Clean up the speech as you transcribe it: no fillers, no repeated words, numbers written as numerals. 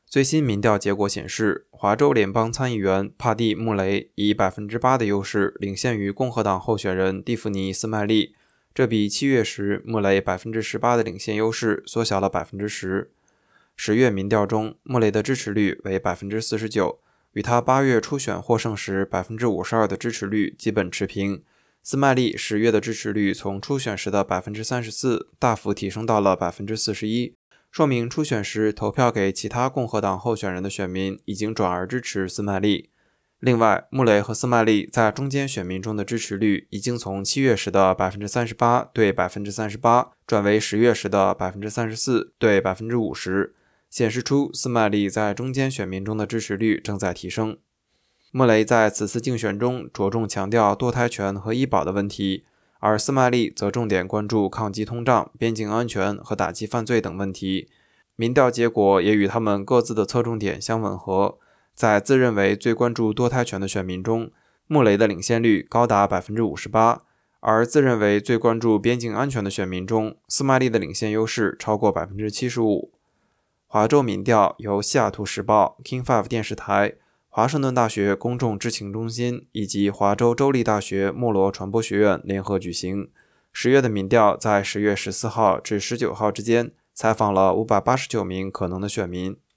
最新民调结果显示，华州联邦参议员帕蒂·穆雷以8%的优势领先于共和党候选人蒂芙尼·斯麦利，这比7月时穆雷18%的领先优势缩小了10%。10月民调中，穆雷的支持率为49%，与他8月初选获胜时52%的支持率基本持平。斯麦利10月的支持率从初选时的34%大幅提升到了41%。说明初选时投票给其他共和党候选人的选民已经转而支持斯麦利。另外，穆雷和斯麦利在中间选民中的支持率已经从7月时的38%对38%转为10月时的34%对50%，显示出斯麦利在中间选民中的支持率正在提升。穆雷在此次竞选中着重强调堕胎权和医保的问题，而斯麦利则重点关注抗击通胀、边境安全和打击犯罪等问题。民调结果也与他们各自的侧重点相吻合。在自认为最关注堕胎权的选民中，穆雷的领先率高达58%，而自认为最关注边境安全的选民中，斯麦利的领先优势超过75%。华州民调由西雅图时报、King 5电视台、华盛顿大学公众知情中心以及华州州立大学莫罗传播学院联合举行。10月的民调在10月14号至19号之间采访了589名可能的选民。